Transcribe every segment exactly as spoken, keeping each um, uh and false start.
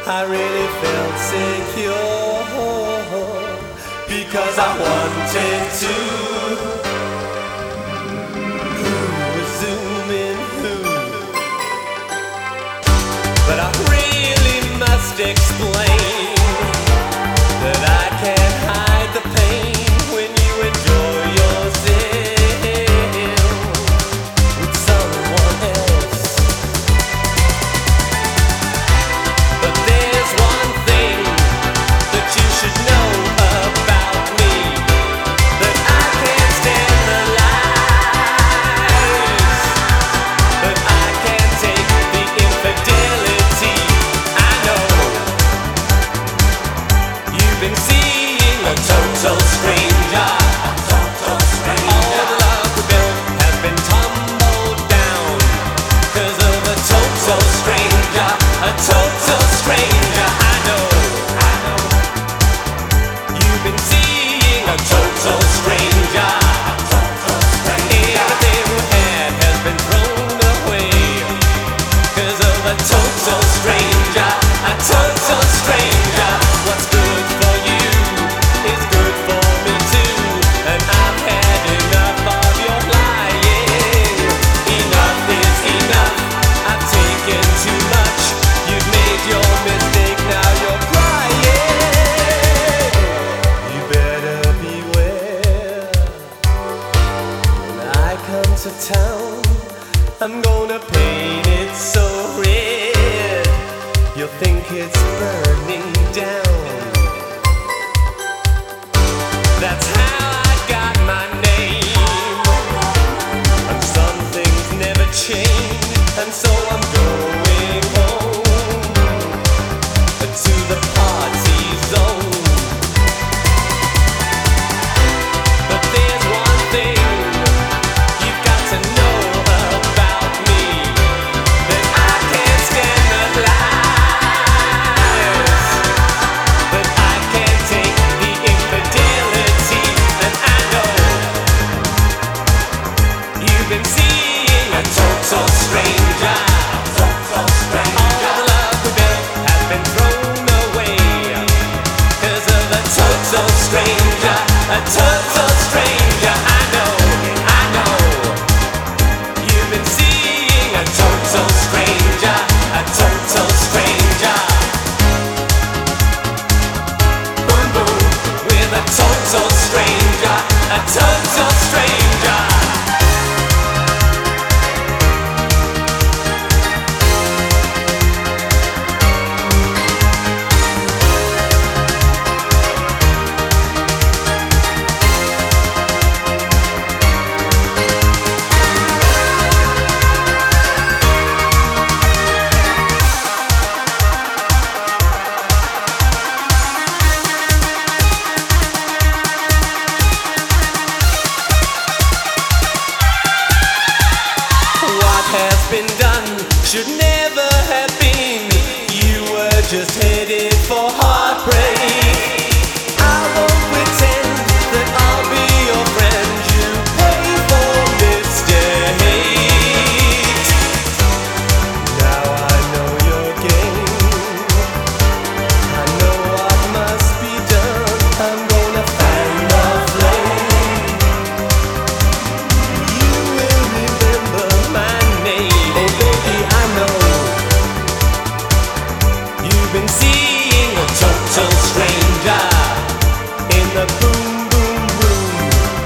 I really felt secure because I wanted to. Who was zooming who? But I really must explain that I can't hide the pain when you enjoy yourself with someone else. But there's one thing that you should know about me, that I can't stand the lies, but I can't take the infidelity. I know you've been seeing a total stranger. All the love we built has been tumbled down 'cause of a total stranger, a total stranger. I know, I know. You've been seeing a total stranger. Everything we had has been thrown away 'cause of a total stranger, a total stranger. What's good for you is good for me too, and I've had enough of your lying. Enough is enough, I've taken too much. You've made your mistake, now you're crying. You better beware. When I come to town, I'm gonna paint it so red you'll think it's burning down. That's how I got my name. And some things never change, and so I'm going home to the party zone. But there's one thing you've got to know about me, that I can't stand the lies, but I can't take the infidelity. And I know you've been seeing a total stranger. All the love we built has been thrown away 'cause of a total stranger, a total stranger. I know, I know. You've been seeing a total stranger, a total stranger. Boom boom, with a total stranger, a total stranger. What has been done should never have been. You were just headed for heartbreak. I won't pretend that I'll be your friend. You pay for mistakes. Now I know your game. I know what must be done. I'm gonna fan the flame. You will remember my name. Oh baby, I know you've been seeing a total stranger in the boom boom room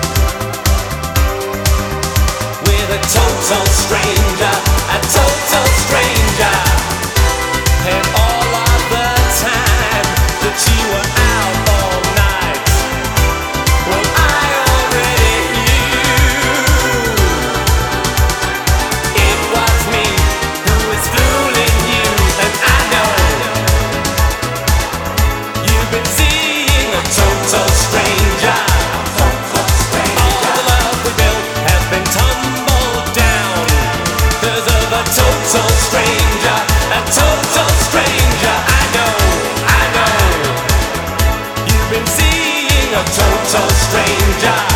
with a total stranger, a total stranger. And all of the time that you were out all night, well I already knew it was me who was fooling you. And I know you've been seeing a total stranger. All the love we built has been tumbled down 'cause of a total stranger, a total stranger. I know, I know. You've been seeing a total stranger.